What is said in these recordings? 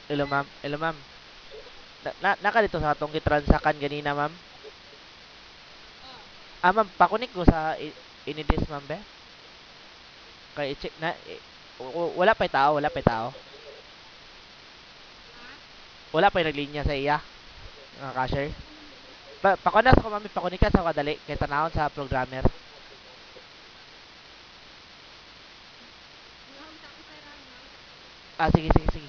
Hello, ma'am. Hello, ma'am. Naka dito sa atong gitransakan ganina, ma'am. Ma'am, pakunik ko sa inidis, ma'am, be. Kay i-check na. Wala pa'y tao, wala pa'y tao. Wala pa'y naglinya sa iya, mga cashier. Pakunas ko, ma'am. Pakunik ka sa kadali. Kay tanawon sa programmer. Sige, sige, sige.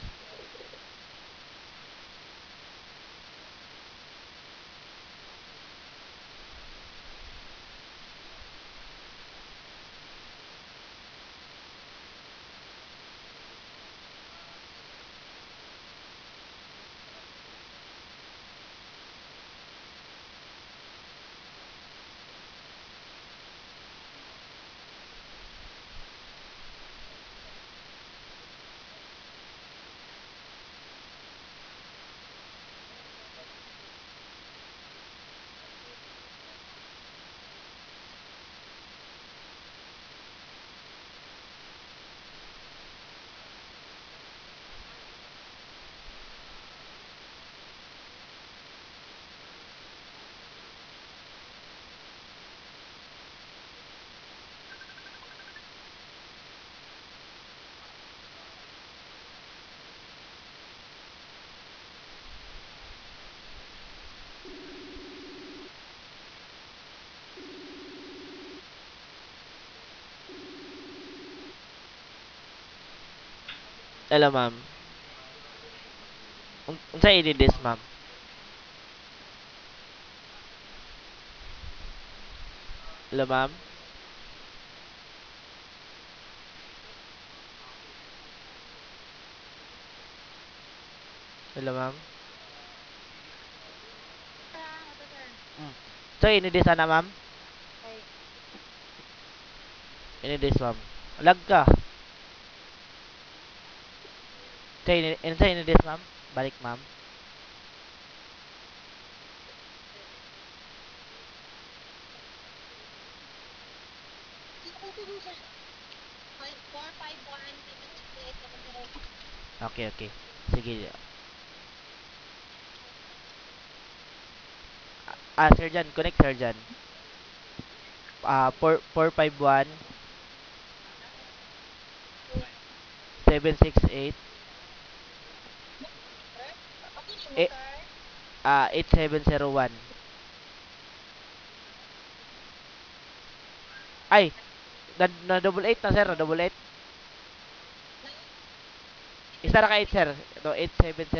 Hello, ma'am. Unsa inidis, ma'am? Hello, ma'am. Hello, ma'am. Mm. So, inidis na, ma'am? Inidis, ma'am. Lag ka. Sa inidis, ma'am? Balik, ma'am. Okay, okay. Sige. Surgeon. Connect, surgeon. 451 768 eh, 8701. Ay, na double 8 na, sir. Na double 8. Isa na ka 8, sir. Ito, 8701.